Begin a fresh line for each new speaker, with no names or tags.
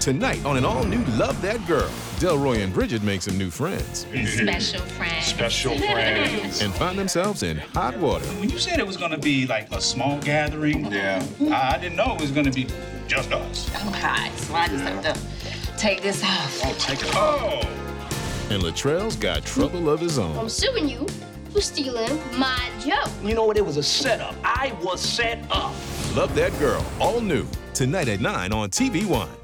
Tonight on an all-new Love That Girl, Delroy and Bridget make some new friends.
Special friends.
Special friends.
And find themselves in hot water.
When you said it was going to be like a small gathering, I didn't know it was going to be just us.
Okay, so I just have to take this off.
Oh, take it off.
And Latrell's got trouble of his own.
I'm suing you for stealing my joke.
You know what? It was a setup. I was set up.
Love That Girl, all new. Tonight at 9 on TV One.